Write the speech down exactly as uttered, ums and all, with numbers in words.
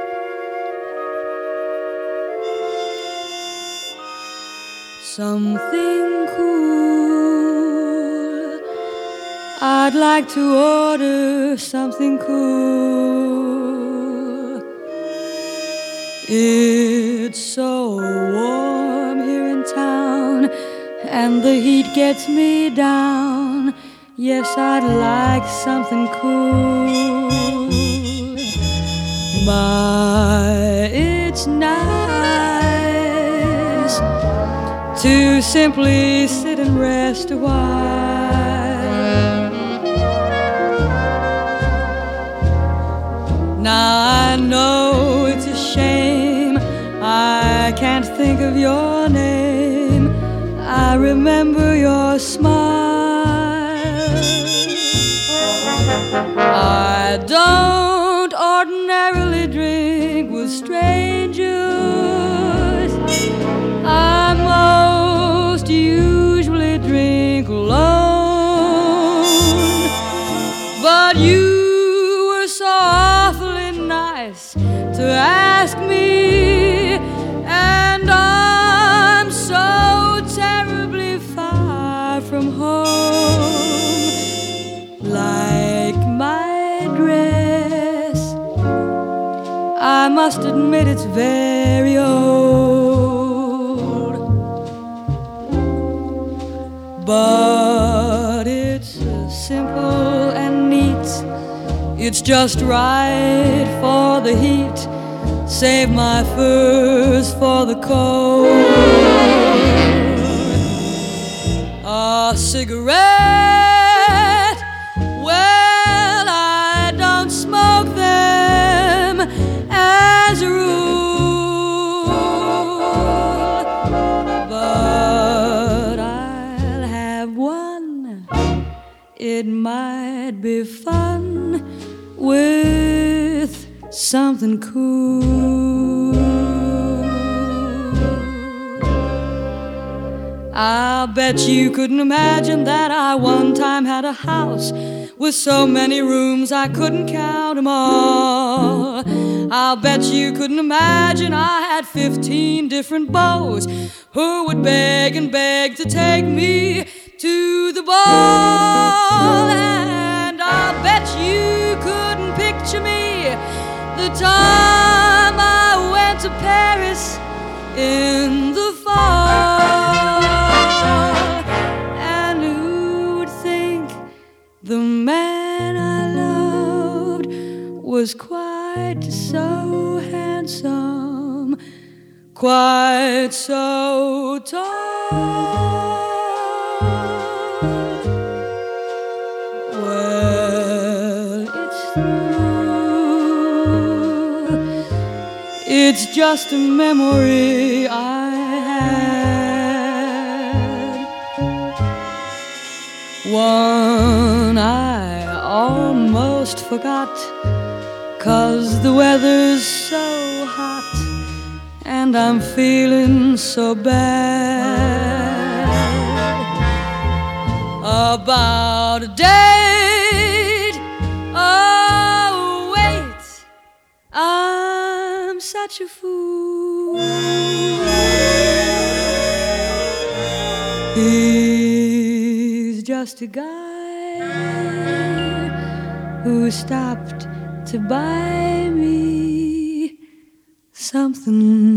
Something cool. I'd like to order something cool. It's so warm here in town, and the heat gets me down. Yes, I'd like something cool. My, it's nice to simply sit and rest a while. Now I know it's a shame I can't think of your name. I remember your smile. I don't ordinarily drink with strangers. I most usually drink alone. But you were so awfully nice to ask me, and I'm so terribly far from home. Like my dress, I must admit it's very old, but it's simple and neat. It's just right for the heat. Save my furs for the cold. A cigarette, well, I don't smoke them as a rule, but I'll have one. It might be fun with something cool. I'll bet you couldn't imagine that I one time had a house with so many rooms I couldn't count them all. I'll bet you couldn't imagine I had fifteen different beaux who would beg and beg to take me to the ball. And I'll bet you couldn't picture me the time I went to Paris in the fall. And who would think the man I loved was quite so handsome, quite so tall? Well, it's through. It's just a memory I had, one I almost forgot, 'cause the weather's so hot and I'm feeling so bad about a date. Oh, wait, I'm such a fool. He's just a guy who stopped to buy me something